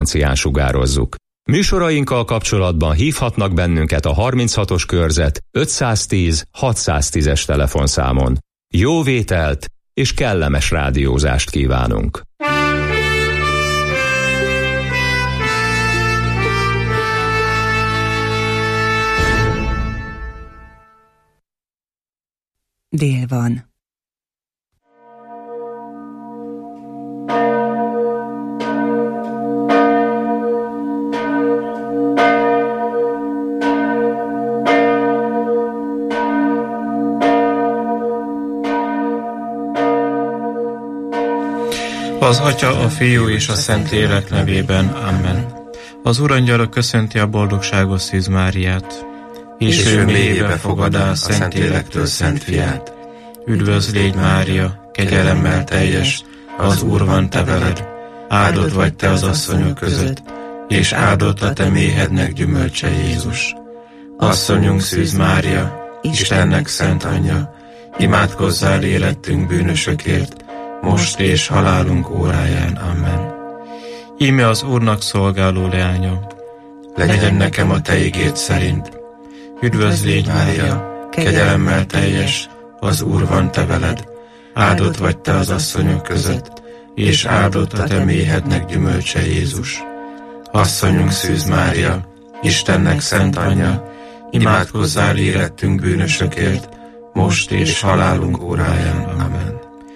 frekvencián sugározzuk. Műsorainkkal kapcsolatban hívhatnak bennünket a 36-os körzet 510 610-es telefonszámon. Jó vételt és kellemes rádiózást kívánunk! Dél van. Az Atya, a Fiú és a Szentlélek nevében. Amen. Az Urangyala köszönti a boldogságos Szűz Máriát, és ő mélyébe fogadá a Szentlélektől Szent Fiát. Üdvözl légy, Mária, kegyelemmel teljes, az Úr van te veled, áldott vagy te az asszonyok között, és áldott a te méhednek gyümölcse Jézus. Asszonyunk Szűz Mária, Istennek szent anyja, imádkozzál érettünk bűnösökért, most és halálunk óráján. Amen. Íme az Úrnak szolgáló leánya, legyen nekem a te igéd szerint. Üdvözl légy, Mária, kegyelemmel teljes, az Úr van te veled, áldott vagy te az asszonyok között, és áldott a te méhednek gyümölcse Jézus. Asszonyunk Szűz Mária, Istennek szent anyja, imádkozzál érettünk bűnösökért, most és halálunk óráján. Amen.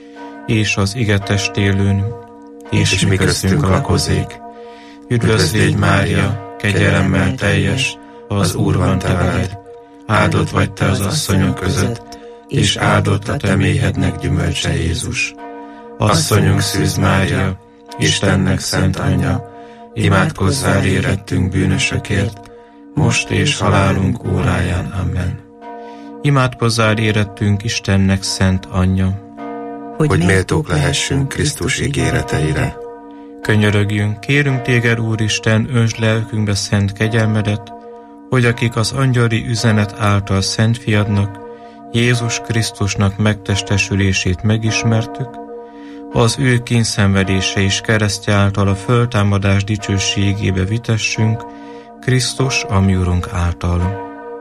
És az ige testélőn, és mi köztünk lakozik. Üdvözl légy, Mária, kegyelemmel teljes, az Úr van te veled, áldott vagy te az asszonyok között, és áldott a te méhednek gyümölcse Jézus. Asszonyunk Szűz Mária, Istennek szent anyja, imádkozzál érettünk bűnösökért, most és halálunk óráján. Amen. Imádkozzál érettünk Istennek szent anyja, hogy méltók lehessünk Krisztus ígéreteire. Könyörögjünk, kérünk téged, Úristen, öntsd lelkünkbe szent kegyelmedet, hogy akik az angyali üzenet által Szent Fiadnak, Jézus Krisztusnak megtestesülését megismertük, az ő kínszenvedése és keresztje által a föltámadás dicsőségébe vitessünk, Krisztus, a mi Urunk által.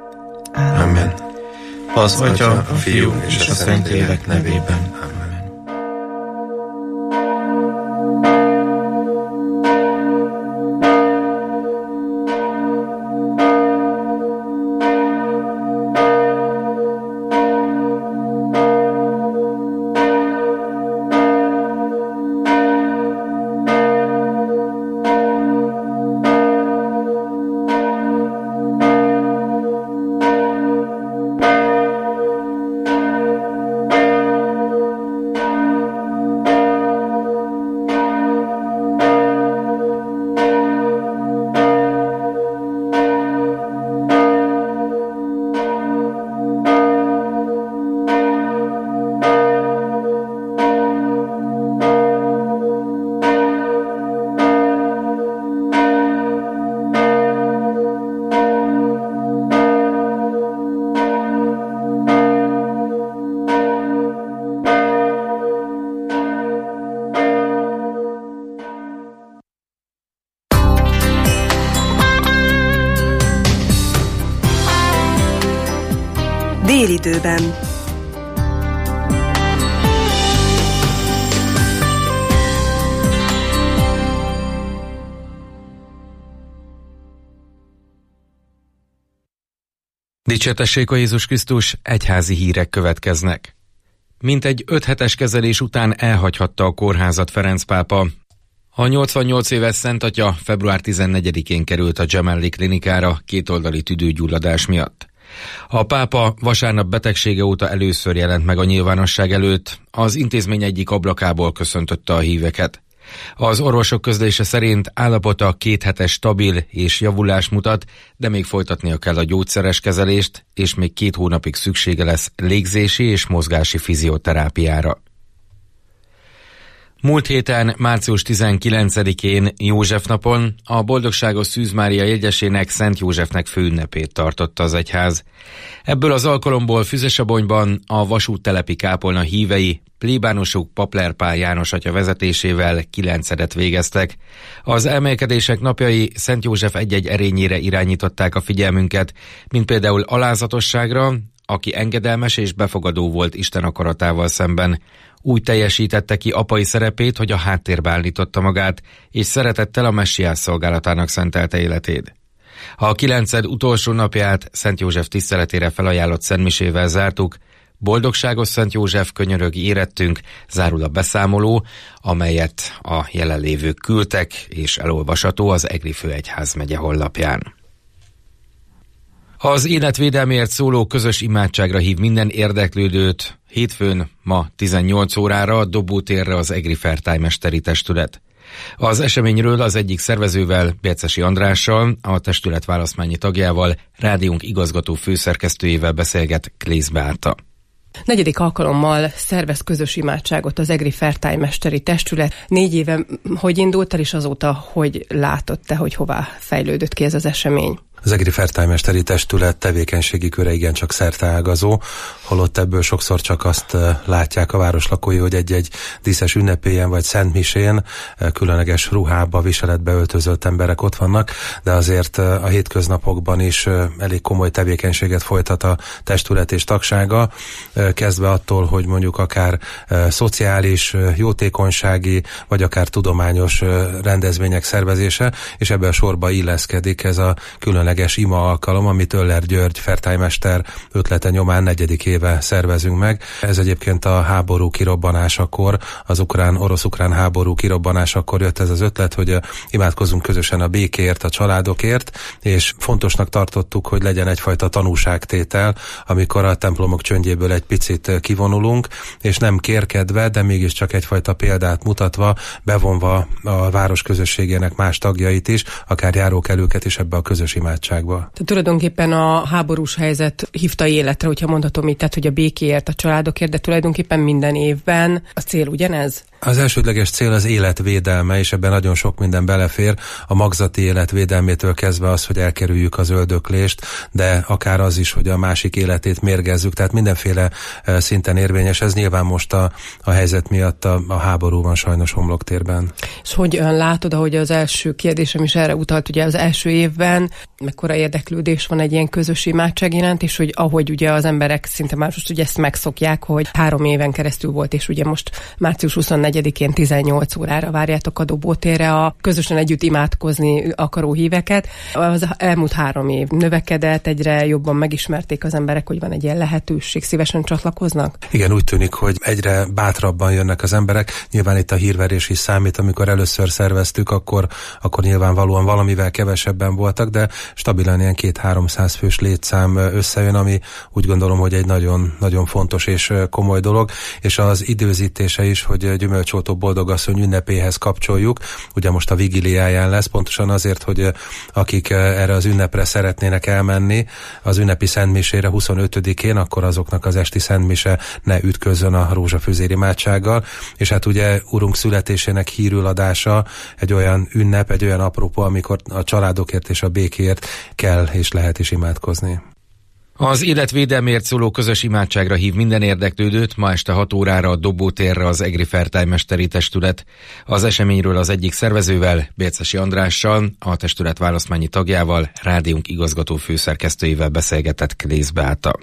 Amen. Az Atya, a Fiú és a Szentlélek nevében. Amen. Délidőben. Dicsértessék a Jézus Krisztus, egyházi hírek következnek. Mintegy 5 hetes kezelés után elhagyhatta a kórházat Ferenc pápa. A 88 éves Szent Atya február 14-én került a Gemelli klinikára kétoldali tüdőgyulladás miatt. A pápa vasárnap betegsége óta először jelent meg a nyilvánosság előtt, az intézmény egyik ablakából köszöntötte a híveket. Az orvosok közlése szerint állapota 2 hetes stabil és javulás mutat, de még folytatnia kell a gyógyszeres kezelést, és még 2 hónapig szüksége lesz légzési és mozgási fizioterápiára. Múlt héten, március 19-én, József napon a Boldogságos Szűz Mária jegyesének, Szent Józsefnek főünnepét tartotta az egyház. Ebből az alkalomból Füzesabonyban a vasúttelepi kápolna hívei plébánosuk Papler Pál János atya vezetésével 9-edet végeztek. Az emelkedések napjai Szent József egy-egy erényére irányították a figyelmünket, mint például alázatosságra, aki engedelmes és befogadó volt Isten akaratával szemben. Úgy teljesítette ki apai szerepét, hogy a háttérbe állította magát, és szeretettel a messiás szolgálatának szentelte életét. A 9. utolsó napját Szent József tiszteletére felajánlott szentmisével zártuk. Boldogságos Szent József, könyörög, érettünk, zárul a beszámoló, amelyet a jelenlévők küldtek, és elolvasható az Egri Főegyházmegye honlapján. Az életvédelmért szóló közös imádságra hív minden érdeklődőt hétfőn ma 18 órára a Dobótérre az Egri Fertájmesteri Testület. Az eseményről az egyik szervezővel, Bércesi Andrással, a testület választmányi tagjával, rádiónk igazgató főszerkesztőjével beszélget Klész Beáta. 4. alkalommal szervez közös imádságot az Egri Fertájmesteri Testület. 4 éve hogy indult el, és azóta hogy látott te, hogy hová fejlődött ki ez az esemény? Az Egri Fertájmesteri Testület tevékenységi köre igencsak szerteágazó, holott ebből sokszor csak azt látják a városlakói, hogy egy-egy díszes ünnepélyen vagy szentmisén különleges ruhába, viseletbe öltözött emberek ott vannak, de azért a hétköznapokban is elég komoly tevékenységet folytat a testület és tagsága, kezdve attól, hogy mondjuk akár szociális, jótékonysági, vagy akár tudományos rendezvények szervezése, és ebben a sorba illeszkedik ez a különleges ima alkalom, amit Öller György fertájmester ötlete nyomán 4. éve szervezünk meg. Ez egyébként a háború kirobbanásakor, az orosz-ukrán háború kirobbanásakor jött ez az ötlet, hogy imádkozzunk közösen a békéért, a családokért, és fontosnak tartottuk, hogy legyen egyfajta tanúságtétel, amikor a templomok csöndjéből egy picit kivonulunk, és nem kérkedve, de mégiscsak egyfajta példát mutatva, bevonva a város közösségének más tagjait is, akár járókelőket is ebbe a közös imádságba. Tehát tulajdonképpen a háborús helyzet hívta életre, hogyha mondhatom így, tehát hogy a békéért, a családokért, de tulajdonképpen minden évben a cél ugyanez? Az elsődleges cél az életvédelme, és ebben nagyon sok minden belefér, a magzati életvédelmétől kezdve az, hogy elkerüljük az öldöklést, de akár az is, hogy a másik életét mérgezzük, tehát mindenféle szinten érvényes. Ez nyilván most a helyzet miatt a háborúban sajnos homloktérben. És hogyan látod, ahogy az első kérdésem is erre utalt, ugye az első évben mekkora érdeklődés van egy ilyen közös imádság iránt, és hogy ahogy ugye az emberek szinte már most ugye ezt megszokják, hogy 3 éven keresztül volt, és ugye most március 24-én 18 órára várjátok a Dobótérre a közösen együtt imádkozni akaró híveket. Az elmúlt 3 év növekedett, egyre jobban megismerték az emberek, hogy van egy ilyen lehetőség, szívesen csatlakoznak? Igen, úgy tűnik, hogy egyre bátrabban jönnek az emberek. Nyilván itt a hírverés is számít, amikor először szerveztük, akkor nyilvánvalóan valamivel kevesebben voltak, de stabilan ilyen 200-300 fős létszám összejön, ami úgy gondolom, hogy egy nagyon, nagyon fontos és komoly dolog, és az időzítése is, hogy Gyümölcsoltó Boldogasszony ünnepéhez kapcsoljuk. Ugye most a vigíliáján lesz, pontosan azért, hogy akik erre az ünnepre szeretnének elmenni, az ünnepi szentmisére 25-én, akkor azoknak az esti szentmise ne ütközzön a rózsafűzér imádsággal, és hát ugye Urunk születésének hírüladása egy olyan ünnep, egy olyan apropó, amikor a családokért és a békéért kell és lehet is imádkozni. Az életvédelmért szóló közös imádságra hív minden érdeklődőt ma este 6 órára a Dobótérre az Egri Fertájmesteri Testület. Az eseményről az egyik szervezővel, Bércesi Andrással, a testület választmányi tagjával, rádiónk igazgató főszerkesztőjével beszélgetett Klész Beáta.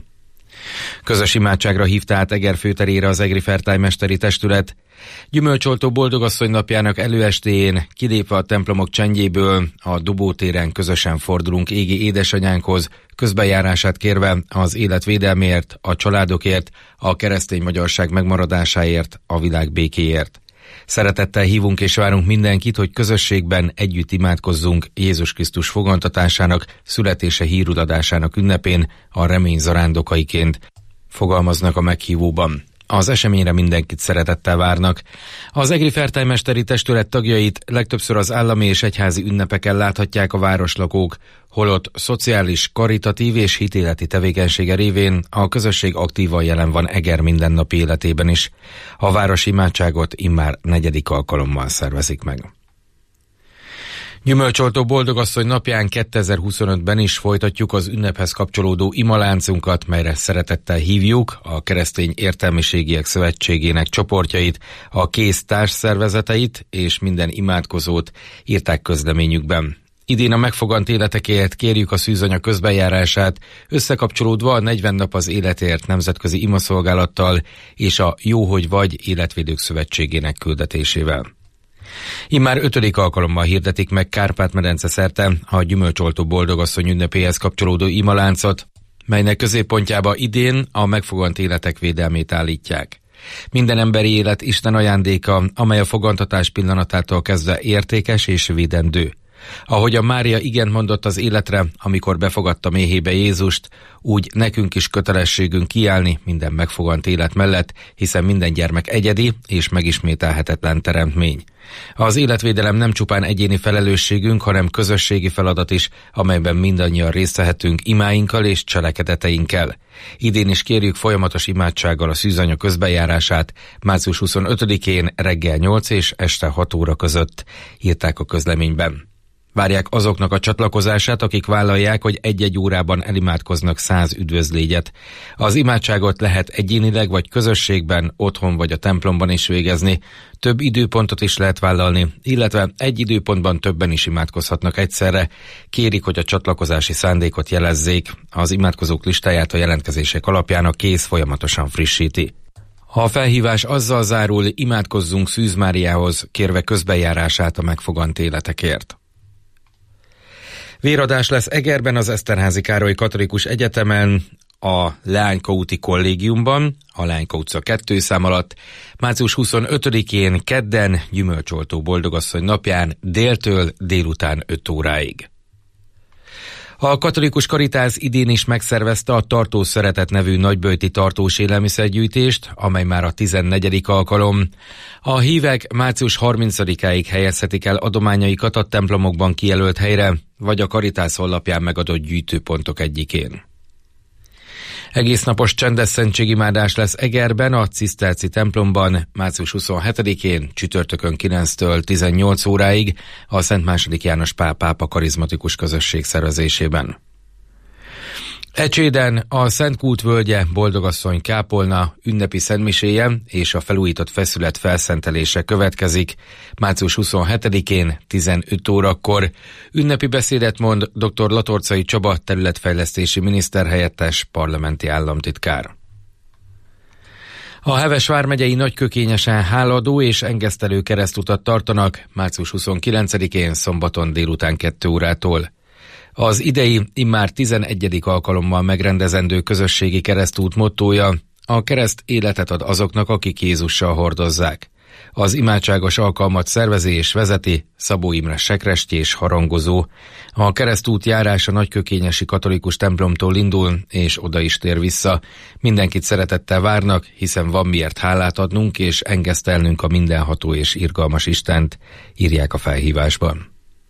Közös imádságra hívta át Eger főterére az Egri Fertájmesteri Testület. Gyümölcsoltó Boldogasszony napjának előestéjén, kilépve a templomok csendjéből, a Dobótéren közösen fordulunk égi édesanyánkhoz, közbenjárását kérve az életvédelméért, a családokért, a keresztény magyarság megmaradásáért, a világ békéért. Szeretettel hívunk és várunk mindenkit, hogy közösségben együtt imádkozzunk Jézus Krisztus fogantatásának, születése hírudadásának ünnepén, a remény zarándokaiként, fogalmaznak a meghívóban. Az eseményre mindenkit szeretettel várnak. Az egri fertőmesteri testület tagjait legtöbbször az állami és egyházi ünnepeken láthatják a városlakók, holott szociális, karitatív és hitéleti tevékenysége révén a közösség aktívan jelen van Eger mindennapi életében is. A városi imádságot immár 4. alkalommal szervezik meg. Gyümölcsoltó Boldogasszony napján 2025-ben is folytatjuk az ünnephez kapcsolódó imaláncunkat, melyre szeretettel hívjuk a Keresztény Értelmiségiek Szövetségének csoportjait, a KÉSZ társszervezeteit és minden imádkozót, írták közleményükben. Idén a megfogant életekért kérjük a szűzanya közbenjárását, összekapcsolódva a 40 nap az életért nemzetközi imaszolgálattal és a Jó, hogy vagy Életvédők Szövetségének küldetésével. Immár 5. alkalommal hirdetik meg Kárpát-medence szerte a Gyümölcsoltó Boldogasszony ünnepéhez kapcsolódó imaláncot, melynek középpontjába idén a megfogant életek védelmét állítják. Minden emberi élet Isten ajándéka, amely a fogantatás pillanatától kezdve értékes és védendő. Ahogy a Mária igent mondott az életre, amikor befogadta méhébe Jézust, úgy nekünk is kötelességünk kiállni minden megfogant élet mellett, hiszen minden gyermek egyedi és megismételhetetlen teremtmény. Az életvédelem nem csupán egyéni felelősségünk, hanem közösségi feladat is, amelyben mindannyian részt vehetünk imáinkkal és cselekedeteinkkel. Idén is kérjük folyamatos imádsággal a szűzanya közbenjárását március 25-én reggel 8 és este 6 óra között, írták a közleményben. Várják azoknak a csatlakozását, akik vállalják, hogy egy-egy órában elimádkoznak 100 üdvözlégyet. Az imádságot lehet egyénileg vagy közösségben, otthon vagy a templomban is végezni. Több időpontot is lehet vállalni, illetve egy időpontban többen is imádkozhatnak egyszerre. Kérik, hogy a csatlakozási szándékot jelezzék. Az imádkozók listáját a jelentkezések alapján a KÉSZ folyamatosan frissíti. A felhívás azzal zárul, imádkozzunk Szűz Máriához, kérve közbenjárását a megfogant életekért. Véradás lesz Egerben az Eszterházy Károly Katolikus Egyetemen, a Leányka úti kollégiumban, a Leányka utca 2 szám alatt, március 25-én kedden Gyümölcsoltó Boldogasszony napján déltől délután 5 óráig. A Katolikus Karitász idén is megszervezte a Tartós Szeretet nevű nagyböjti tartós élelmiszergyűjtést, amely már a 14. alkalom. A hívek március 30-áig helyezhetik el adományaikat a templomokban kijelölt helyre, vagy a Karitász honlapján megadott gyűjtőpontok egyikén. Egésznapos csendes szentségimádás lesz Egerben, a Ciszterci templomban március 27-én, csütörtökön 9-től 18 óráig a Szent II. János Pál pápa karizmatikus közösség szervezésében. Ecséden a Szent Kút völgye Boldogasszony kápolna ünnepi szentmiséje és a felújított feszület felszentelése következik március 27-én 15 órakor. Ünnepi beszédet mond dr. Latorcai Csaba területfejlesztési miniszterhelyettes parlamenti államtitkár. A Heves vármegyei Nagykökényesen háladó és engesztelő keresztutat tartanak március 29-én szombaton délután 2 órától. Az idei, immár 11. alkalommal megrendezendő közösségi keresztút mottója: a kereszt életet ad azoknak, akik Jézussal hordozzák. Az imádságos alkalmat szervezi és vezeti Szabó Imre sekrestye és harangozó. A keresztút járás a nagykökényesi katolikus templomtól indul, és oda is tér vissza. Mindenkit szeretettel várnak, hiszen van miért hálát adnunk és engesztelnünk a mindenható és irgalmas Istent, írják a felhívásban.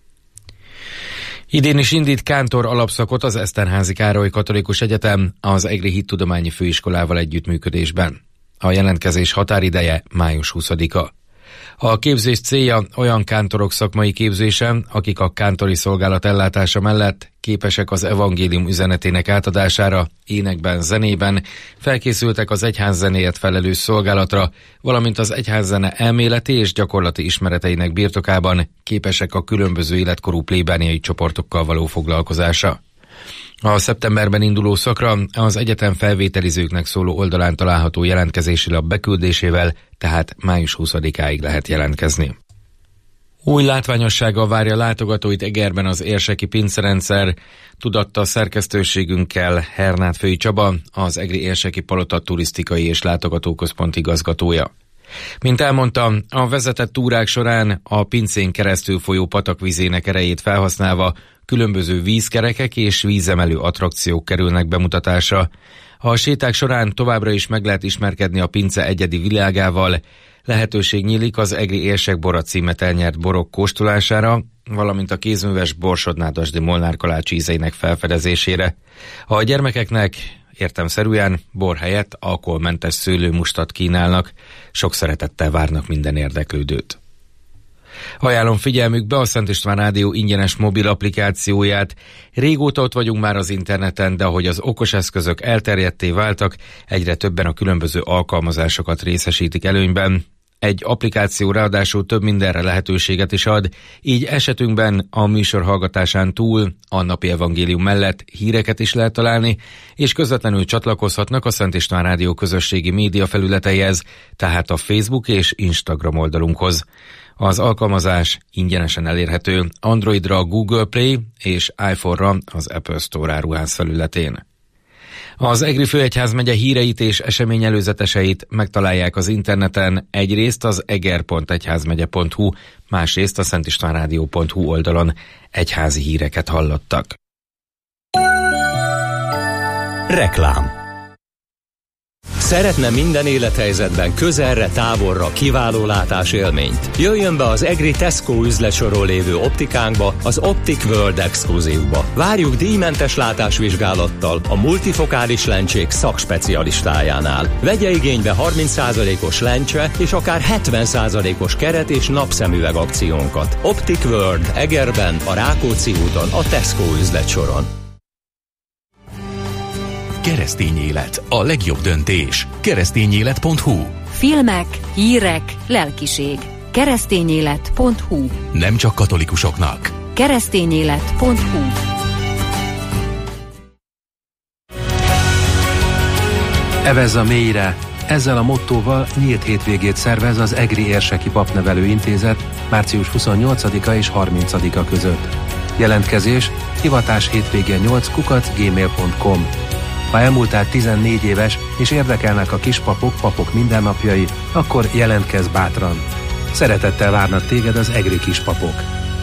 Idén is indít kántor alapszakot az Eszterházy Károly Katolikus Egyetem az Egri Hittudományi Főiskolával együttműködésben. A jelentkezés határideje május 20-a. A képzés célja olyan kántorok szakmai képzése, akik a kántori szolgálat ellátása mellett képesek az evangélium üzenetének átadására, énekben, zenében, felkészültek az egyházzenéért felelős szolgálatra, valamint az egyházzene elméleti és gyakorlati ismereteinek birtokában képesek a különböző életkorú plébániai csoportokkal való foglalkozásra. A szeptemberben induló szakra az egyetem felvételizőknek szóló oldalán található jelentkezési lap beküldésével, tehát május 20-áig lehet jelentkezni. Új látványossággal várja látogatóit Egerben az érseki pincerendszer, tudatta szerkesztőségünkkel Hernát-Fői Csaba, az Egri érseki palota turisztikai és látogatóközpont igazgatója. Mint elmondta, a vezetett túrák során a pincén keresztül folyó patak vízének erejét felhasználva különböző vízkerekek és vízemelő attrakciók kerülnek bemutatásra. A séták során továbbra is meg lehet ismerkedni a pince egyedi világával, lehetőség nyílik az Egri Érsek Bora címet elnyert borok kóstolására, valamint a kézműves Borsod-Nádasdy Molnár Kalács ízeinek felfedezésére. A gyermekeknek értelemszerűen bor helyett alkoholmentes szőlőmustat kínálnak, sok szeretettel várnak minden érdeklődőt. Ajánlom figyelmükbe a Szent István Rádió ingyenes mobil applikációját. Régóta ott vagyunk már az interneten, de ahogy az okos eszközök elterjedté váltak, egyre többen a különböző alkalmazásokat részesítik előnyben. Egy applikáció ráadásul több mindenre lehetőséget is ad, így esetünkben a műsor hallgatásán túl a napi evangélium mellett híreket is lehet találni, és közvetlenül csatlakozhatnak a Szent István Rádió közösségi média felületeihez, tehát a Facebook és Instagram oldalunkhoz. Az alkalmazás ingyenesen elérhető Androidra a Google Play és iPhone-ra az Apple Store áruház felületén. Az Egri Főegyházmegye híreit és eseményelőzeteseit megtalálják az interneten, egyrészt az eger.egyházmegye.hu, másrészt a szentistvánradio.hu oldalon. Egyházi híreket hallottak. Reklám. Szeretne minden élethelyzetben közelre, távolra kiváló látásélményt? Jöjjön be az Egri Tesco üzletsoron lévő optikánkba, az Optic World Exclusive-ba. Várjuk díjmentes látásvizsgálattal a multifokális lencsék szakspecialistájánál. Vegye igénybe 30%-os lencse és akár 70%-os keret és napszemüveg akciónkat. Optic World Egerben, a Rákóczi úton, a Tesco üzletsoron. Keresztény élet, a legjobb döntés. Keresztényélet.hu. Filmek, hírek, lelkiség. Keresztényélet.hu. Nem csak katolikusoknak. Keresztényélet.hu. Evezz a mélyre! Ezzel a mottóval nyílt hétvégét szervez az Egri Érseki Papnevelő Intézet március 28-a és 30-a között. Jelentkezés hivatás hétvégén 8@gmail.com. Ha elmúltál 14 éves és érdekelnek a kispapok, papok mindennapjai, akkor jelentkezz bátran. Szeretettel várnak téged az egri kispapok.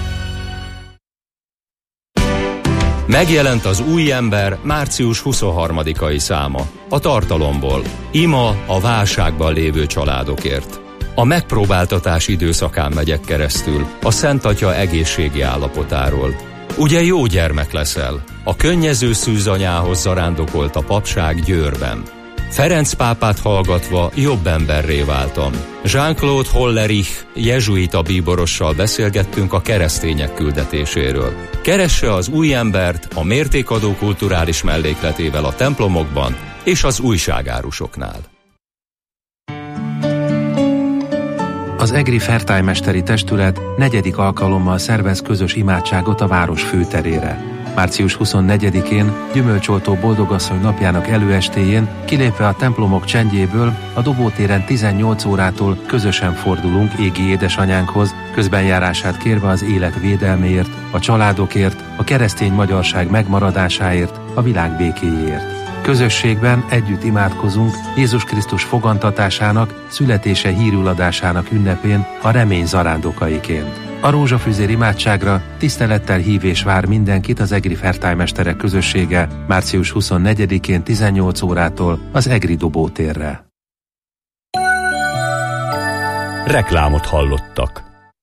Megjelent az Új ember március 23-ai száma. A tartalomból. Ima a válságban lévő családokért. A megpróbáltatás időszakán megyek keresztül, a Szent Atya egészségi állapotáról. Ugye jó gyermek leszel? A könnyező szűzanyához zarándokolt a papság Győrben. Ferenc pápát hallgatva jobb emberré váltam. Jean-Claude Hollerich jezsuita bíborossal beszélgettünk a keresztények küldetéséről. Keresse az Új embert a mértékadó kulturális mellékletével a templomokban és az újságárusoknál. Az Egri Fertájmesteri Testület 4. alkalommal szervez közös imádságot a város főterére. Március 24-én Gyümölcsoltó Boldogasszony napjának előestéjén, kilépve a templomok csendjéből, a Dobótéren 18 órától közösen fordulunk égi édesanyánkhoz, közbenjárását kérve az élet védelméért, a családokért, a keresztény magyarság megmaradásáért, a világ békéjéért. Közösségben együtt imádkozunk Jézus Krisztus fogantatásának, születése hírüladásának ünnepén, a remény zarándokaiként. A rózsafüzér imádságra tisztelettel hív és vár mindenkit az Egri Fertájmesterek közössége március 24-én 18 órától az Egri Dobótérre. Reklámot hallottak.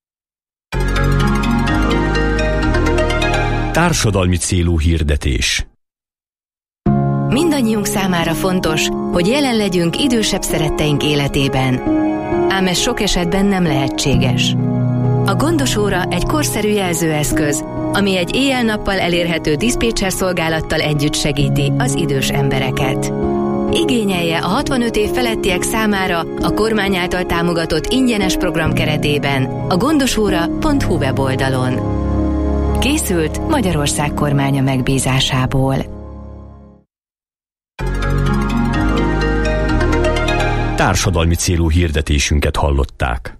Társadalmi célú hirdetés. Mindannyiunk számára fontos, hogy jelen legyünk idősebb szeretteink életében. Ám ez sok esetben nem lehetséges. A Gondos óra egy korszerű jelzőeszköz, ami egy éjjel-nappal elérhető diszpécser szolgálattal együtt segíti az idős embereket. Igényelje a 65 év felettiek számára a kormány által támogatott ingyenes program keretében a gondosóra.hu weboldalon. Készült Magyarország kormánya megbízásából. Társadalmi célú hirdetésünket hallották.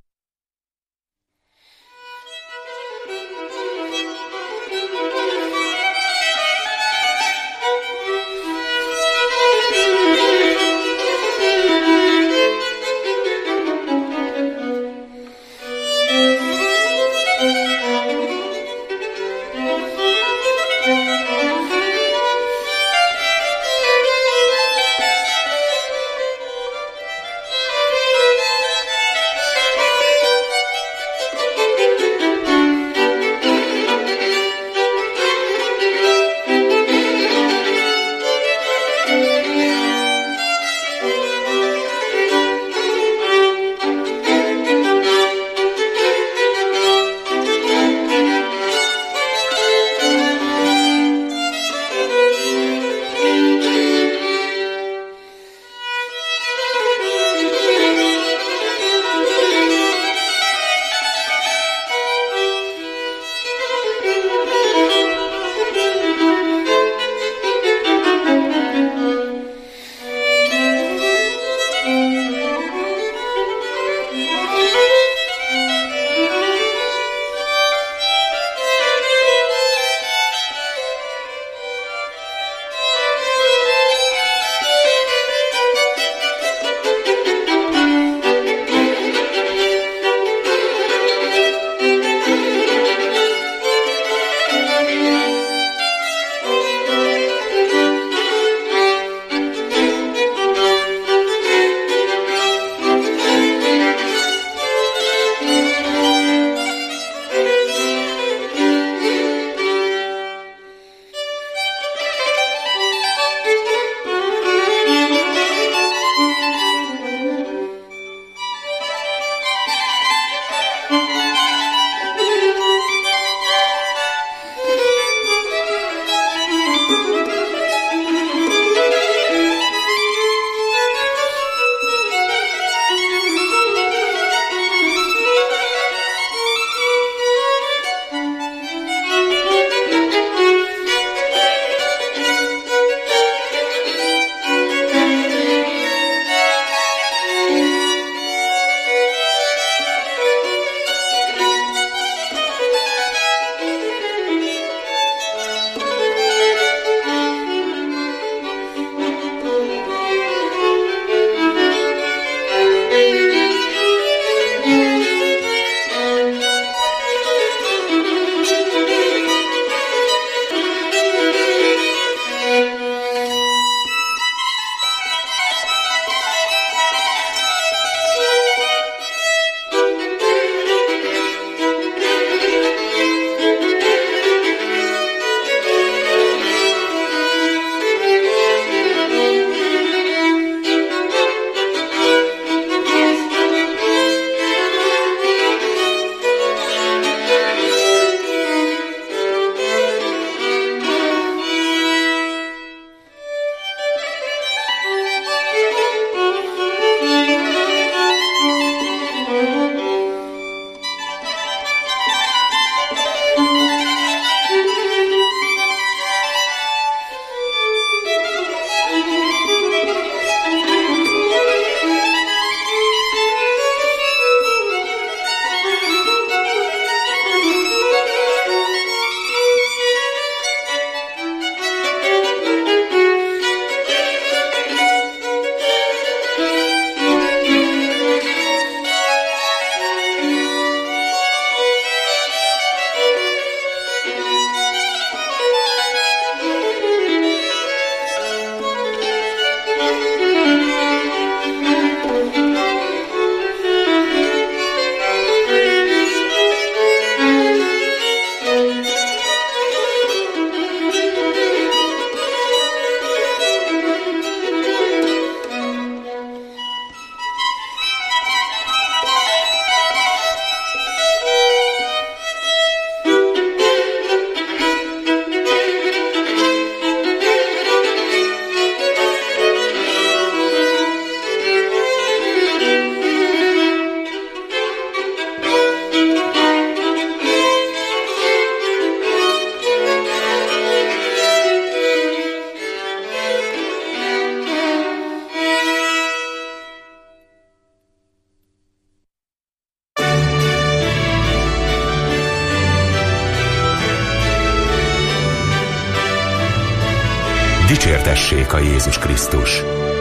Dicsértessék a Jézus Krisztus!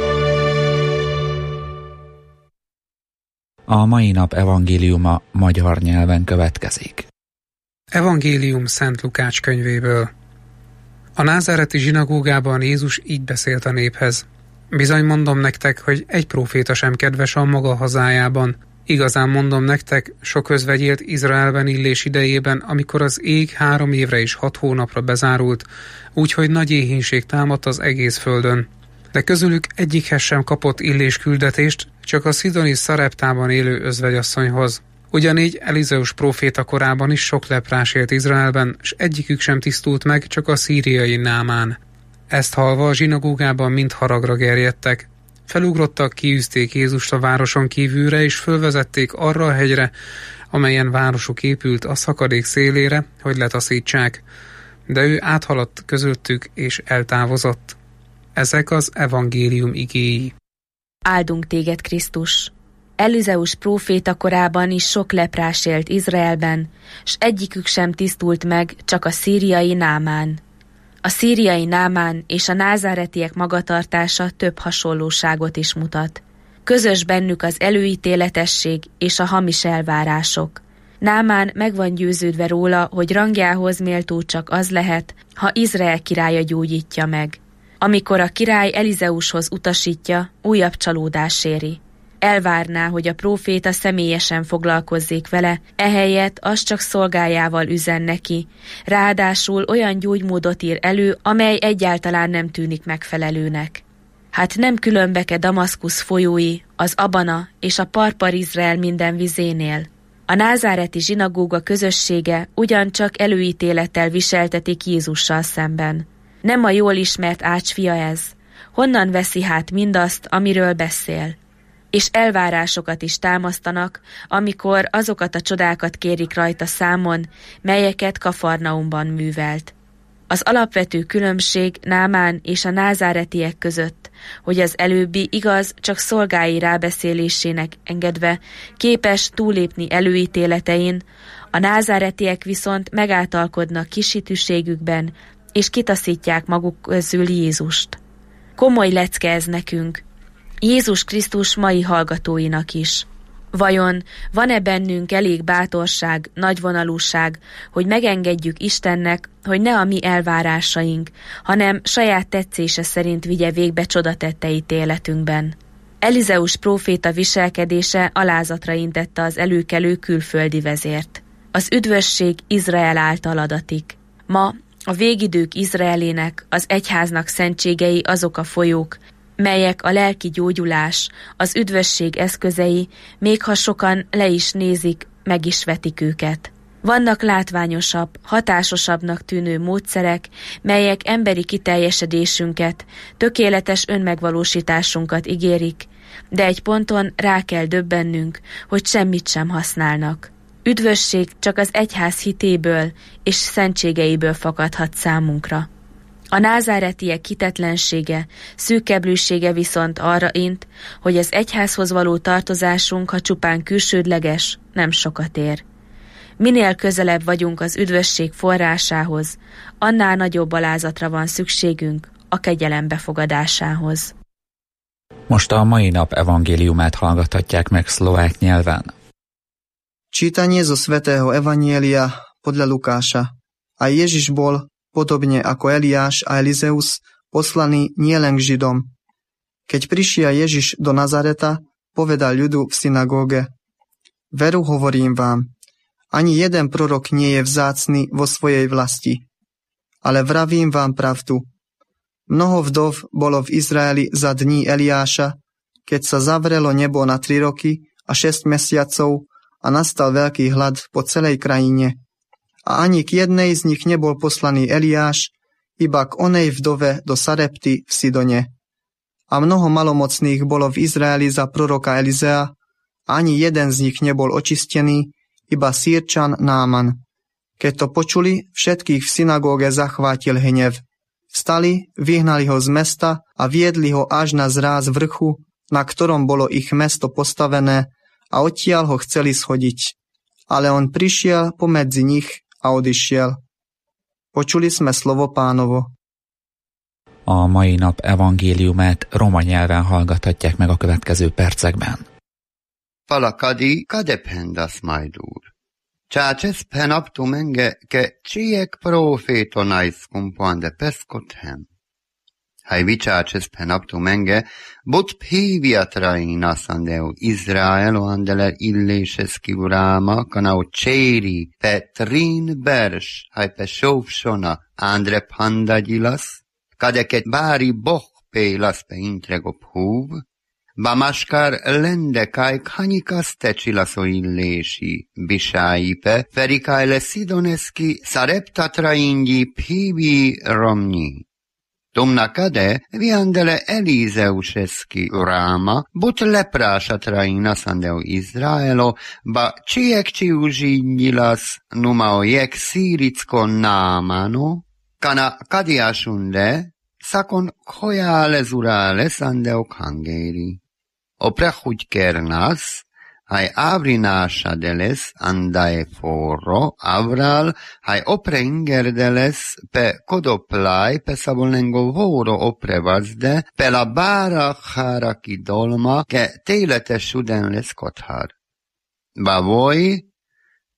A mai nap evangéliuma magyar nyelven következik. Evangélium Szent Lukács könyvéből. A názáreti zsinagógában Jézus így beszélt a néphez. Bizony mondom nektek, hogy egy próféta sem kedves a maga hazájában. Igazán mondom nektek, sok özvegy élt Izraelben illés idejében, amikor az ég 3 évre és 6 hónapra bezárult, úgyhogy nagy éhínség támadt az egész földön. De közülük egyikhez sem kapott illés küldetést, csak a szidoni Szareptában élő özvegyasszonyhoz. Ugyanígy Elizeus próféta korában is sok leprás élt Izraelben, s egyikük sem tisztult meg, csak a szíriai Námán. Ezt hallva a zsinagógában mind haragra gerjedtek. Felugrottak, kiűzték Jézust a városon kívülre, és fölvezették arra a hegyre, amelyen városuk épült a szakadék szélére, hogy letaszítsák. De ő áthaladt közöttük, és eltávozott. Ezek az evangélium igéi. Áldunk téged, Krisztus! Elizeus próféta korában is sok leprás élt Izraelben, s egyikük sem tisztult meg, csak a szíriai Námán. A szíriai Námán és a názáretiek magatartása több hasonlóságot is mutat. Közös bennük az előítéletesség és a hamis elvárások. Námán meg van győződve róla, hogy rangjához méltó csak az lehet, ha Izrael királya gyógyítja meg. Amikor a király Elizeushoz utasítja, újabb csalódás éri. Elvárná, hogy a próféta személyesen foglalkozzék vele, ehelyett az csak szolgájával üzen neki. Ráadásul olyan gyógymódot ír elő, amely egyáltalán nem tűnik megfelelőnek. Hát nem különbeke Damaszkusz folyói, az Abana és a Parpar Izrael minden vizénél. A názáreti zsinagóga közössége ugyancsak előítélettel viseltetik Jézussal szemben. Nem a jól ismert ácsfia ez. Honnan veszi hát mindazt, amiről beszél? És elvárásokat is támasztanak, amikor azokat a csodákat kérik rajta számon, melyeket Kafarnaumban művelt. Az alapvető különbség Námán és a názáretiek között, hogy az előbbi igaz, csak szolgái rábeszélésének engedve képes túlépni előítéletein, a názáretiek viszont megáltalkodnak kisítűségükben, és kitaszítják maguk közül Jézust. Komoly lecke ez nekünk, Jézus Krisztus mai hallgatóinak is. Vajon van-e bennünk elég bátorság, nagyvonalúság, hogy megengedjük Istennek, hogy ne a mi elvárásaink, hanem saját tetszése szerint vigye végbe csodatetteit életünkben? Elizeus próféta viselkedése alázatra intette az előkelő külföldi vezért. Az üdvösség Izrael által adatik. Ma a végidők Izraelének, az egyháznak szentségei azok a folyók, melyek a lelki gyógyulás, az üdvösség eszközei, még ha sokan le is nézik, meg is vetik őket. Vannak látványosabb, hatásosabbnak tűnő módszerek, melyek emberi kiteljesedésünket, tökéletes önmegvalósításunkat ígérik, de egy ponton rá kell döbbennünk, hogy semmit sem használnak. Üdvösség csak az egyház hitéből és szentségeiből fakadhat számunkra. A názáretiek hitetlensége, szűkkeblűsége viszont arra int, hogy az egyházhoz való tartozásunk, ha csupán külsődleges, nem sokat ér. Minél közelebb vagyunk az üdvösség forrásához, annál nagyobb alázatra van szükségünk a kegyelem befogadásához. Most a mai nap evangéliumát hallgathatják meg szlovák nyelven. Čítanie zo svätého evanjelia podľa Lukáša. A Ježiš bol, podobne ako Eliáš a Elizeus, poslaný nielen k Židom. Keď prišiel Ježiš do Nazareta, povedal ľudu v synagóge: Veru hovorím vám, ani jeden prorok nie je vzácny vo svojej vlasti. Ale vravím vám pravdu. Mnoho vdov bolo v Izraeli za dní Eliáša, keď sa zavrelo nebo na 3 roky a 6 mesiacov a nastal veľký hlad po celej krajine. A ani k jednej z nich nebol poslaný Eliáš, iba k onej vdove do Sarepty v Sidone. A mnoho malomocných bolo v Izraeli za proroka Elizea, ani jeden z nich nebol očistený, iba Sýrčan Náman. Keď to počuli, všetkých v synagóge zachvátil hnev. Vstali, vyhnali ho z mesta a viedli ho až na zráz vrchu, na ktorom bolo ich mesto postavené, a odtiaľ ho chceli schodiť. Ale on prišiel pomedzi nich a odišiel. Počuli sme slovo Pánovo. A mai nap evangéliumát roma nyelven hallgathatják meg a következő percekben. Falakadi kadependas majdur. Csácses penaptu menge ke csiek profétonais kumpuande peszkothem. Hai vicsácses penaptu menge bot píviatraina sandeu Izraelo andeler illéses kivuráma kanao cséri pe trin bers hai pe sófsona andre pandagyilas kadeket bári boh pélas pe intregop húv Bamaskar lendekai kanikas tecilaso illési bisáipe ferikaile sidoneski sareptatraingi pivi romnyi. Tomnakade viandele Elizeuseski ráma, bot leprásatraina sandeu Izraelo, ba čiekči užínilas numaojek Síricko námano, kana kadiasunde, sakon kojale zurale sandeu kangéri. Oprehugy kernas, hai avrinásadeles andae forro, avral, hai opre ingerdeles pe kodoplai pe savolnengo voro oprevazde, pe la bara haraki dolma, ke télete suden les kothar. Ba voi,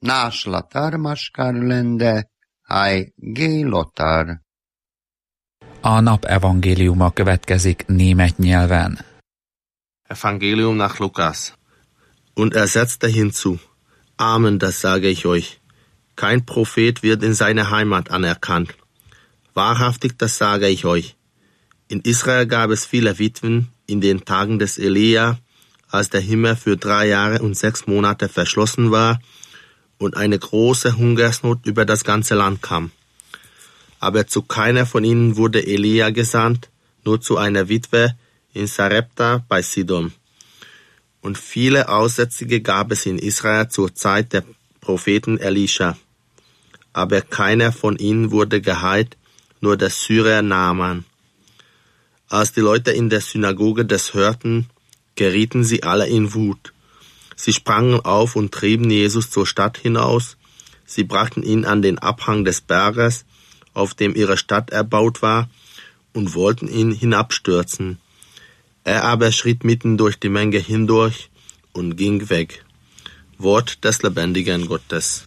náslatar maskarlende, aj gélotar. A nap evangéliuma következik német nyelven. Evangelium nach Lukas. Und setzte hinzu, Amen, das sage ich euch. Kein Prophet wird in seiner Heimat anerkannt. Wahrhaftig, das sage ich euch. In Israel gab es viele Witwen in den Tagen des Elia, als der Himmel für 3 Jahre und 6 Monate verschlossen war und eine große Hungersnot über das ganze Land kam. Aber zu keiner von ihnen wurde Elia gesandt, nur zu einer Witwe in Sarepta bei Sidon. Und viele Aussätzige gab es in Israel zur Zeit der Propheten Elisha. Aber keiner von ihnen wurde geheilt, nur der Syrer Naaman. Als die Leute in der Synagoge das hörten, gerieten sie alle in Wut. Sie sprangen auf und trieben Jesus zur Stadt hinaus. Sie brachten ihn an den Abhang des Berges, auf dem ihre Stadt erbaut war, und wollten ihn hinabstürzen. Er aber schritt mitten durch die Menge hindurch und ging weg. Wort des lebendigen Gottes.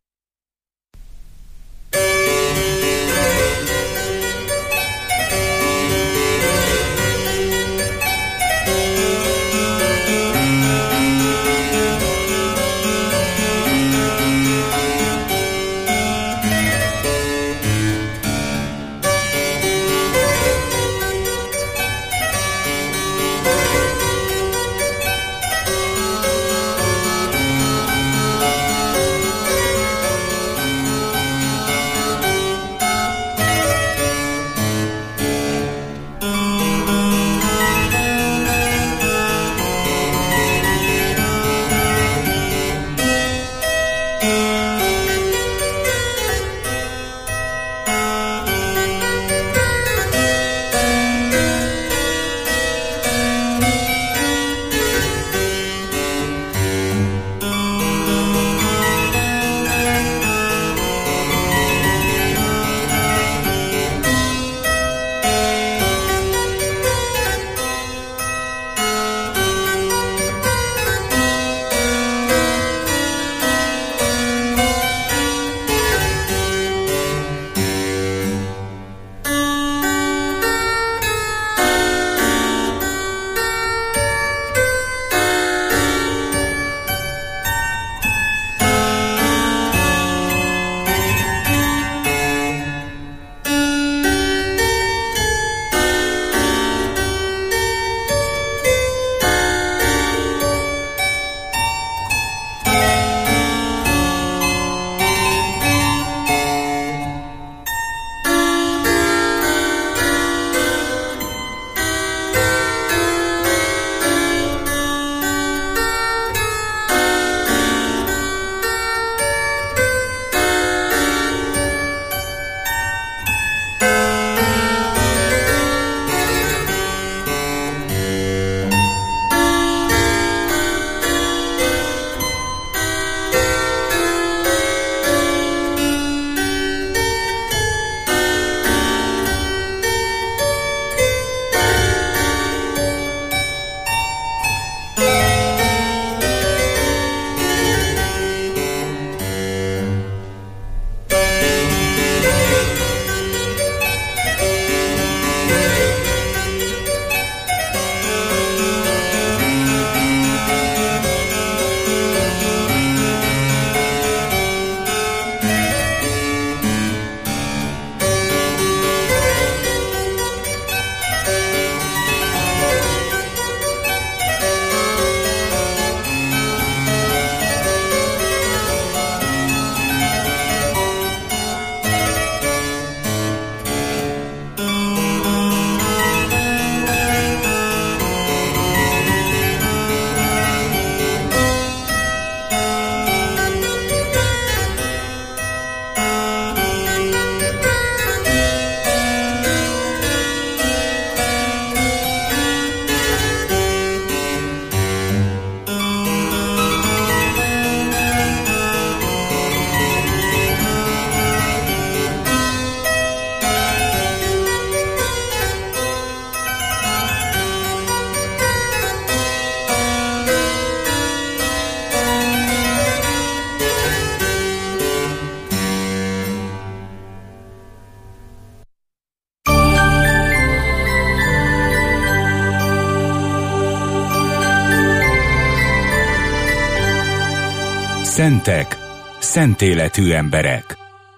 Szentek, szent életű emberek.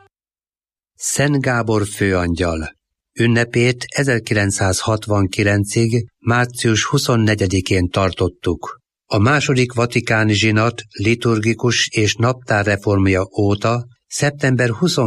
Szent Gábor főangyal. Ünnepét 1969-ig március 24-én tartottuk. A második vatikáni zsinat liturgikus és naptárreformja óta szeptember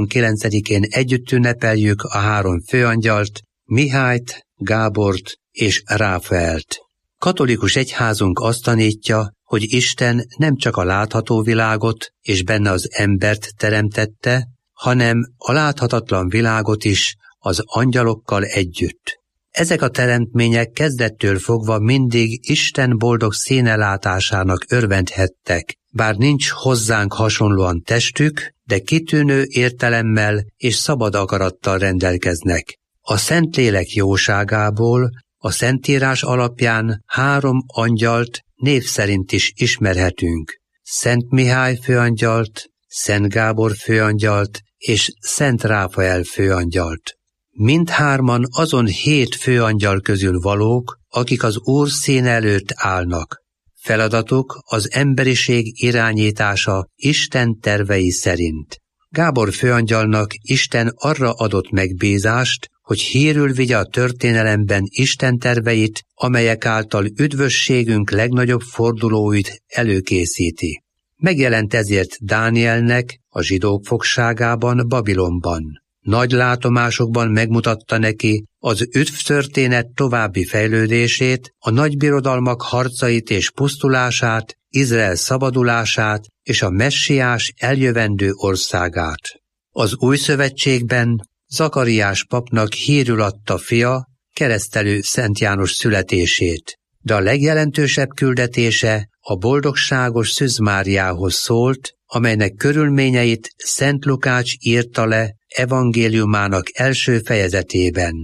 29-én együtt ünnepeljük a 3 főangyalt, Mihályt, Gábort és Ráfaelt. Katolikus egyházunk azt tanítja, hogy Isten nem csak a látható világot és benne az embert teremtette, hanem a láthatatlan világot is az angyalokkal együtt. Ezek a teremtmények kezdettől fogva mindig Isten boldog színelátásának örvendhettek, bár nincs hozzánk hasonlóan testük, de kitűnő értelemmel és szabad akarattal rendelkeznek. A Szentlélek jóságából a Szentírás alapján 3 angyalt név szerint is ismerhetünk. Szent Mihály főangyalt, Szent Gábor főangyalt és Szent Ráfael főangyalt. Mindhárman azon 7 főangyal közül valók, akik az Úr színe előtt állnak. Feladatuk az emberiség irányítása Isten tervei szerint. Gábor főangyalnak Isten arra adott megbízást, hogy hírül vigye a történelemben Isten terveit, amelyek által üdvösségünk legnagyobb fordulóit előkészíti. Megjelent ezért Dánielnek a zsidók fogságában, Babilonban. Nagy látomásokban megmutatta neki az üdvtörténet további fejlődését, a nagybirodalmak harcait és pusztulását, Izrael szabadulását és a messiás eljövendő országát. Az Új Szövetségben Zakariás papnak hírül adta fia, keresztelő Szent János születését, de a legjelentősebb küldetése a boldogságos Szűz Máriához szólt, amelynek körülményeit Szent Lukács írta le evangéliumának első fejezetében.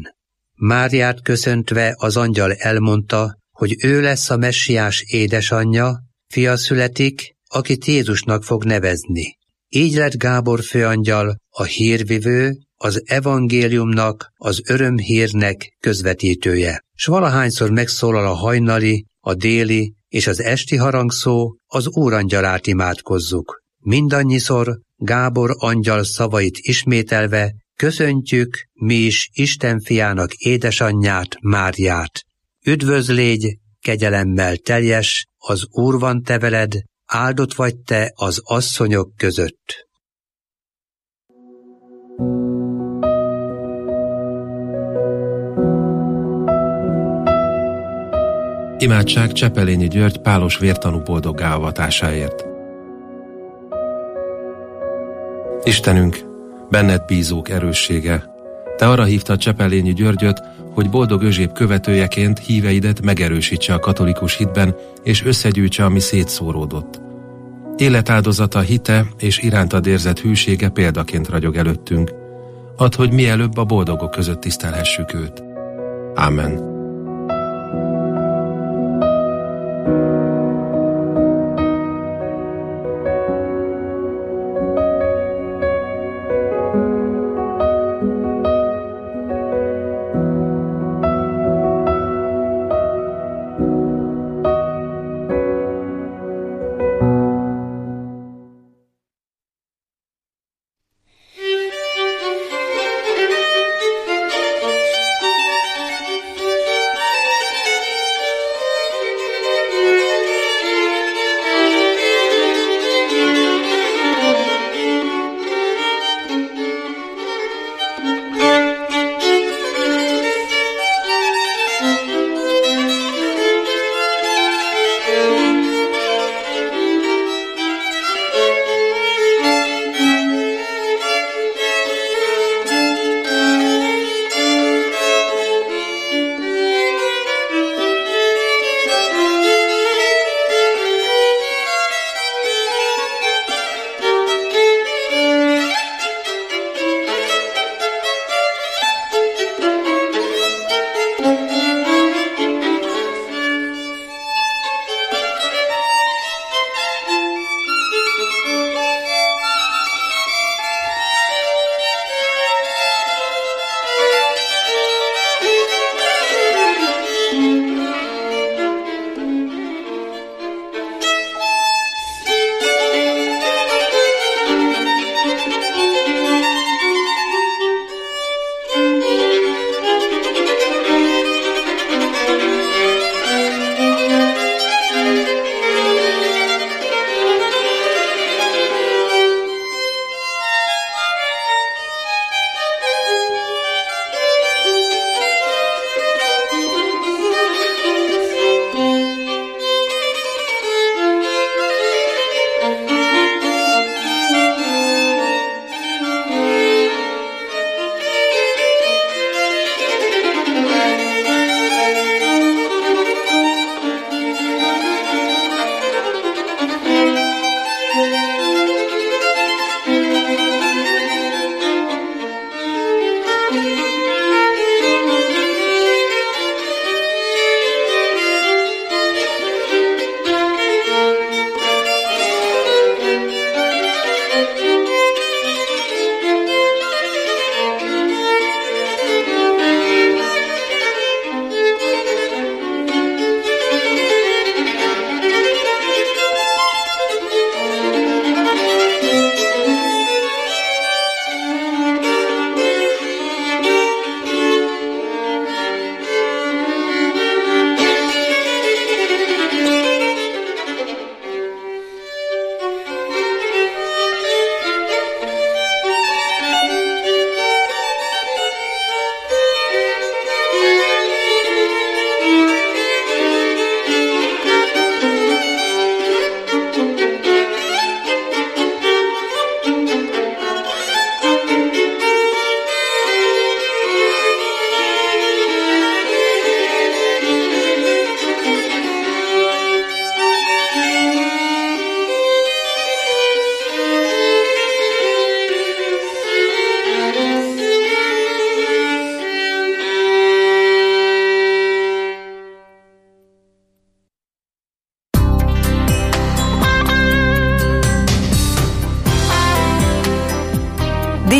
Máriát köszöntve az angyal elmondta, hogy ő lesz a messiás édesanyja, fia születik, akit Jézusnak fog nevezni. Így lett Gábor főangyal a hírvivő, az evangéliumnak, az örömhírnek közvetítője. S valahányszor megszólal a hajnali, a déli és az esti harangszó, az Úrangyalát imádkozzuk. Mindannyiszor Gábor angyal szavait ismételve köszöntjük mi is Isten fiának édesanyját, Máriát. Üdvözlégy, kegyelemmel teljes, az Úr van te veled, áldott vagy te az asszonyok között. Imádság Csepelényi György pálos vértanú boldoggá avatásáért. Istenünk, benned bízók erőssége, te arra hívtad Csepelényi Györgyöt, hogy boldog Özséb követőjeként híveidet megerősítse a katolikus hitben, és összegyűjtse, ami szétszóródott. Életáldozata, hite és irántad érzett hűsége példaként ragyog előttünk. Add, hogy mielőbb a boldogok között tisztelhessük őt. Ámen.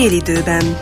Félidőben.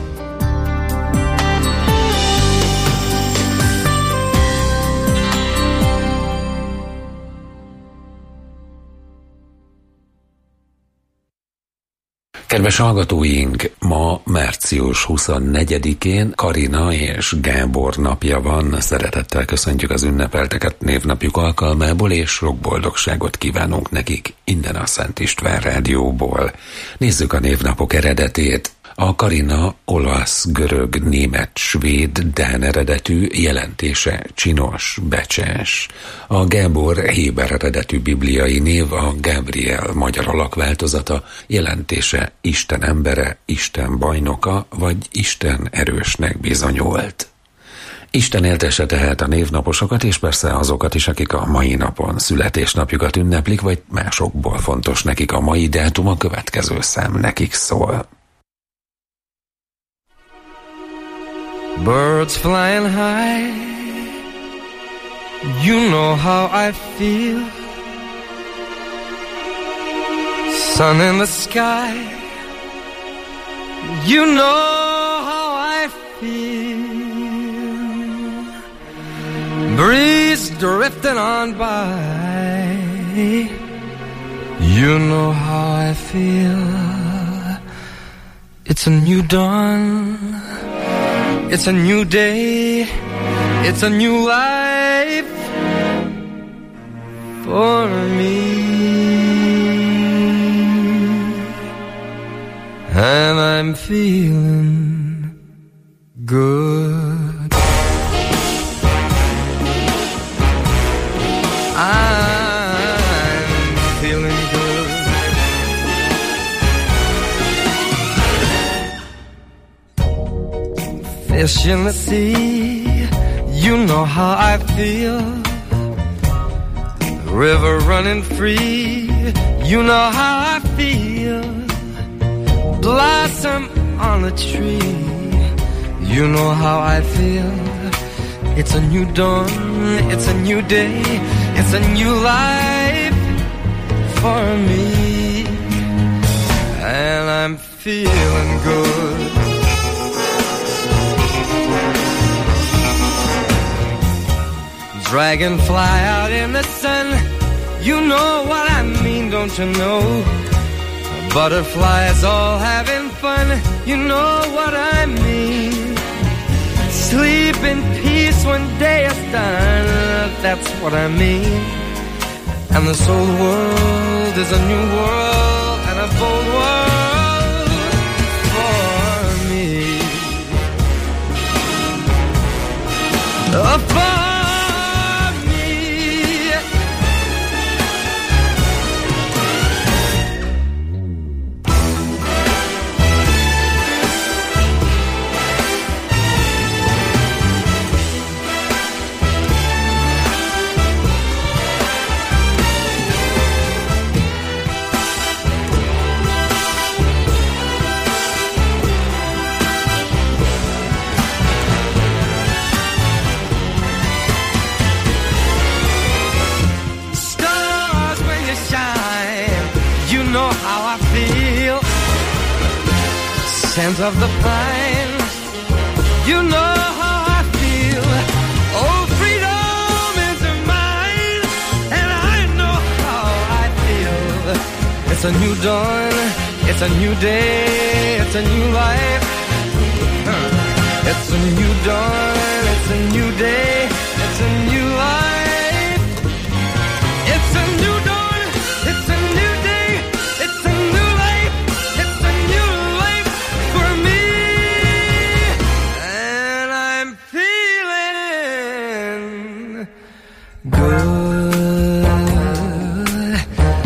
Kedves hallgatóink, ma március 24-én Karina és Gábor napja van. Szeretettel köszöntjük az ünnepelteket névnapjuk alkalmából, és sok boldogságot kívánunk nekik innen a Szent István Rádióból. Nézzük a névnapok eredetét. A Karina olasz, görög, német, svéd, dán eredetű, jelentése csinos, becses. A Gábor héber eredetű bibliai név, a Gabriel magyar alakváltozata, jelentése Isten embere, Isten bajnoka, vagy Isten erősnek bizonyult. Isten éltesse tehát a névnaposokat, és persze azokat is, akik a mai napon születésnapjukat ünneplik, vagy másokból fontos nekik a mai dátum, a következő szám nekik szól. Birds flying high, you know how I feel. Sun in the sky, you know how I feel. Breeze drifting on by, you know how I feel. It's a new dawn, it's a new day, it's a new life for me. And I'm feeling good. I'm feeling good. Fish in the sea, you know how I feel. The river running free, you know how I feel. Blossom on a tree, you know how I feel. It's a new dawn, it's a new day, it's a new life for me. And I'm feeling good. Dragonfly out in the sun, you know what I mean, don't you know? Butterflies all having fun, you know what I mean. Sleep in peace when day is done, that's what I mean. And this old world is a new world and a bold world for me. For scent of the pine, you know how I feel. Oh, freedom is mine, and I know how I feel. It's a new dawn, it's a new day, it's a new life. It's a new dawn, it's a new day, it's a new life. It's a new dawn, it's a new day, it's a new life. It's a new life for me, and I'm feeling good.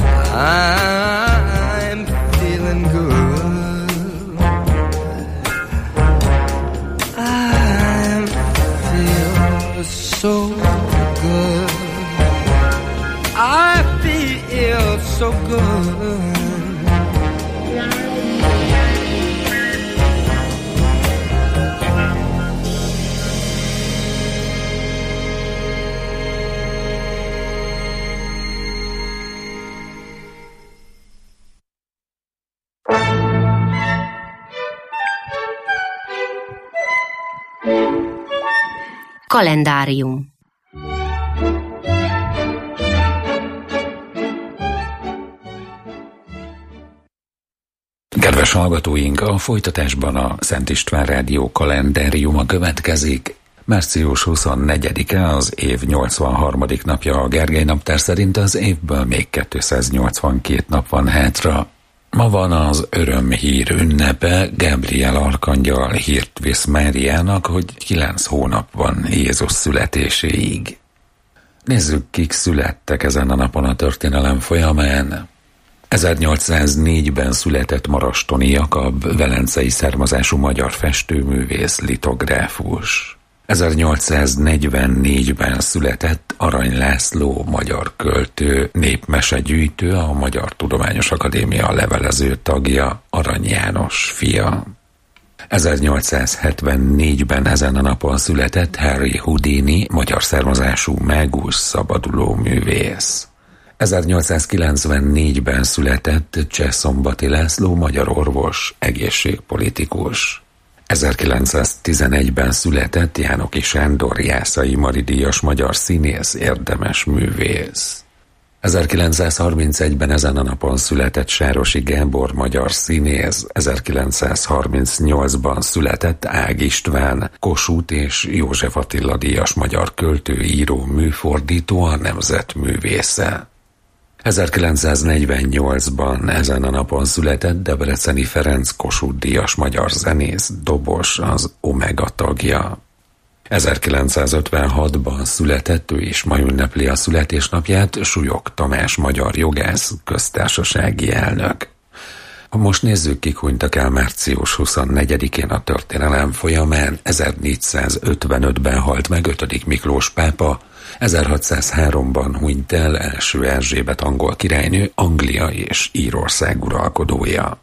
I'm feeling good. I feel so good. I feel so good. Kalendárium. Kedves hallgatóink, a folytatásban a Szent István Rádió kalendáriuma következik. Március 24-e az év 83. napja a Gergely naptár szerint, az évből még 282 nap van hátra. Ma van az örömhír ünnepe, Gabriel arkangyal hírt visz Máriának, hogy 9 hónap van Jézus születéséig. Nézzük, kik születtek ezen a napon a történelem folyamán. 1804-ben született Marastoni Jakab, velencei származású magyar festőművész, litográfus. 1844-ben született Arany László, magyar költő, népmesegyűjtő, a Magyar Tudományos Akadémia levelező tagja, Arany János fia. 1874-ben ezen a napon született Harry Houdini, magyar származású mágus, szabaduló művész. 1894-ben született Csehszombati László, magyar orvos, egészségpolitikus. 1911-ben született Jánoki Sándor, Jászai Mari díjas magyar színész, érdemes művész. 1931-ben ezen a napon született Sárosi Gábor, magyar színész. 1938-ban született Ág István, Kossuth és József Attila díjas magyar költő, író, műfordító, a nemzet művésze. 1948-ban ezen a napon született Debreceni Ferenc, Kossuth díjas magyar zenész, dobos, az Omega tagja. 1956-ban született, ő is ma ünnepli a születésnapját, Súlyog Tamás, magyar jogász, köztársasági elnök. Most nézzük, kik hunytak el március 24-én a történelem folyamán. 1455-ben halt meg 5. Miklós pápa, 1603-ban hunyt el első Erzsébet angol királynő, Anglia és Írország uralkodója.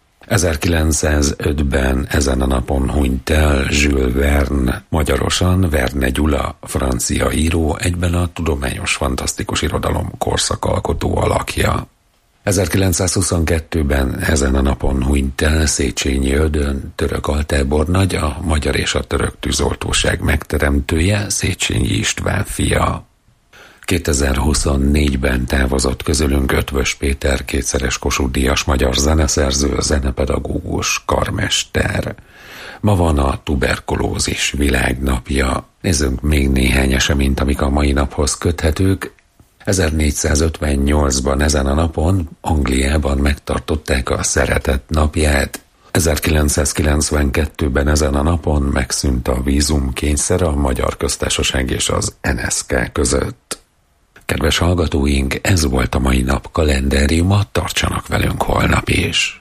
1905-ben ezen a napon hunyt el Jules Verne, magyarosan Verne Gyula, francia író, egyben a tudományos fantasztikus irodalom korszakalkotó alakja. 1922-ben ezen a napon hunyt el Széchenyi Ödön, török altábornagy, a magyar és a török tűzoltóság megteremtője, Széchenyi István fia. 2024-ben távozott közülünk Ötvös Péter, kétszeres Kossuth-díjas magyar zeneszerző, zenepedagógus, karmester. Ma van a tuberkulózis világnapja. Nézzünk még néhány eseményt, amik a mai naphoz köthetők. 1458-ban ezen a napon Angliában megtartották a szeretet napját. 1992-ben ezen a napon megszűnt a vízumkényszer a Magyar Köztársaság és az NSZK között. Kedves hallgatóink, ez volt a mai nap kalendáriuma, tartsanak velünk holnap is!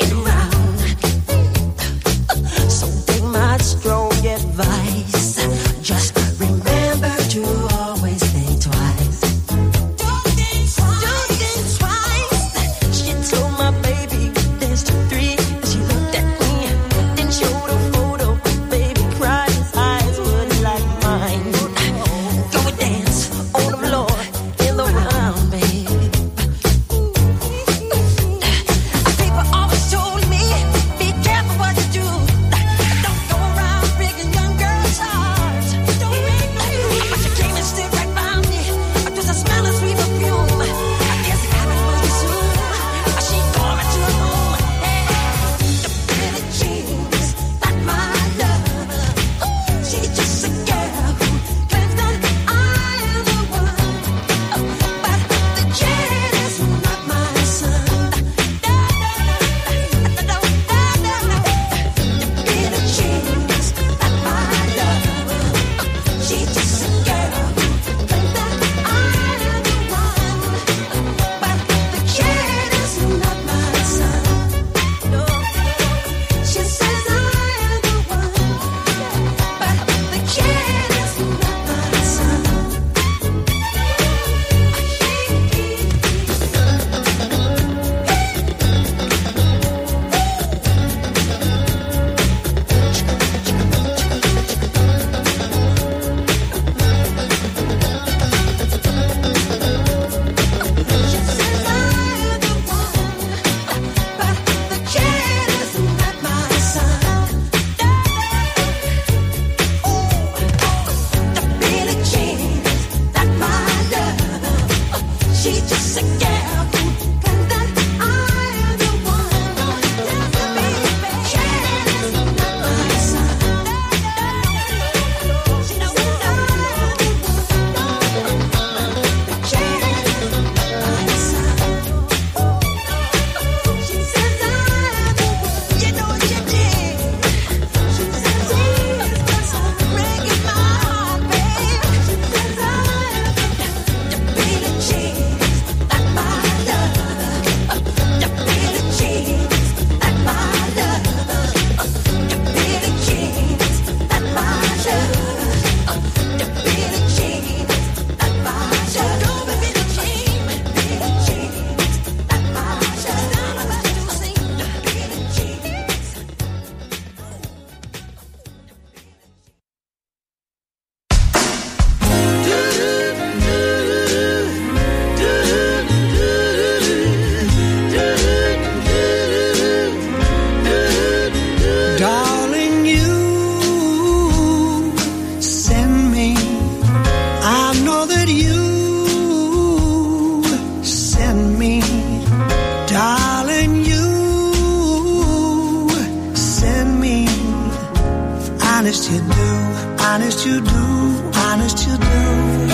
honest you do, honest you do, honest you do.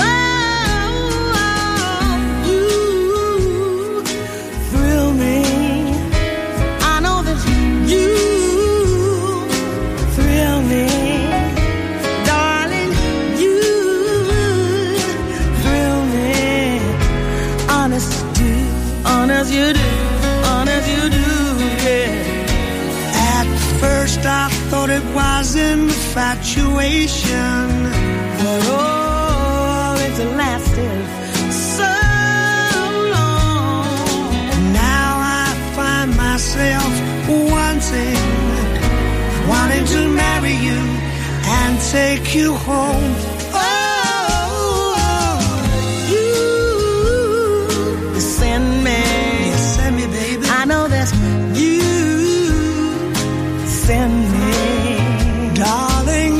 You thrill me. I know that you thrill me, darling. You thrill me. Honest you do, honest you do, honest you do. Yeah. At first I thought it was infatuation, but oh, it's lasted so long. Now I find myself wanting to marry you and take you home. Oh, you send me, you send me, baby. I know that you send me, darling.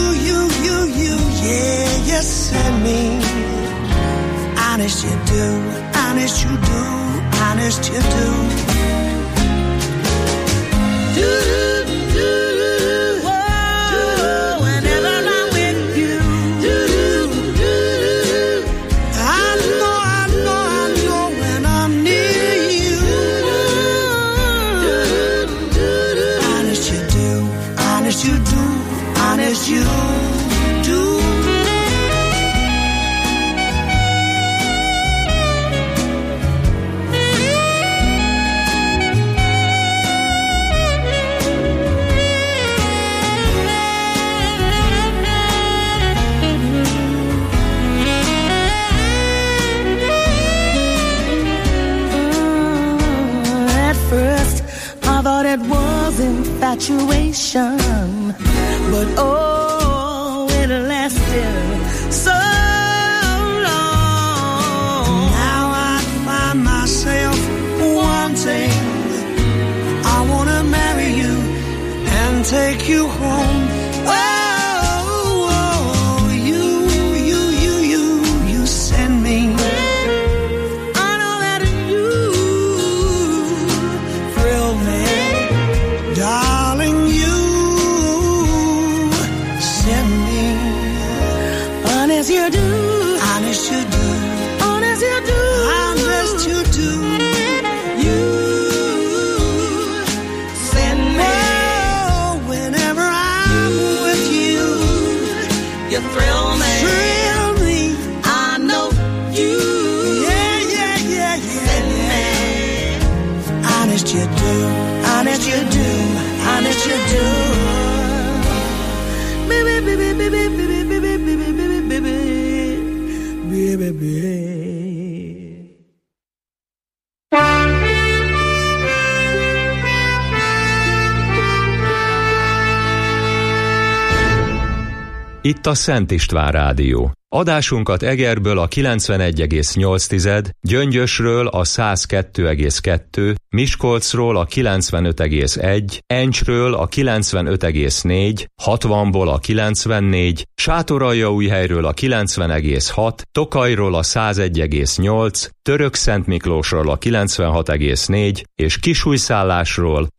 Yeah, you send me. Honest you do, honest you do, honest you do. Whenever I'm with you, I know when I'm near you. Honest you do, honest you do, honest you do. was infatuation, but oh, it lasted so long. Now I find myself wanting, I wanna marry you and take you home. Oh, you send me. I know that you thrill me, darling. You send me, honest you do, honest you do, honest you do, honest you do. You send me. Whenever I'm with you, you thrill me. Thrill me. I know you. Yeah. Send me. Honest you do. Honest you do. Honest you do. Baby. Itt a Szent István Rádió. Adásunkat Egerből a 91,8, Gyöngyösről a 102,2, Miskolcról a 95,1, Encsről a 95,4, 60-ból a 94, Sátoraljaújhelyről a 90,6, Tokajról a 101,8, Törökszentmiklósról a 96,4 és Kisújszállásról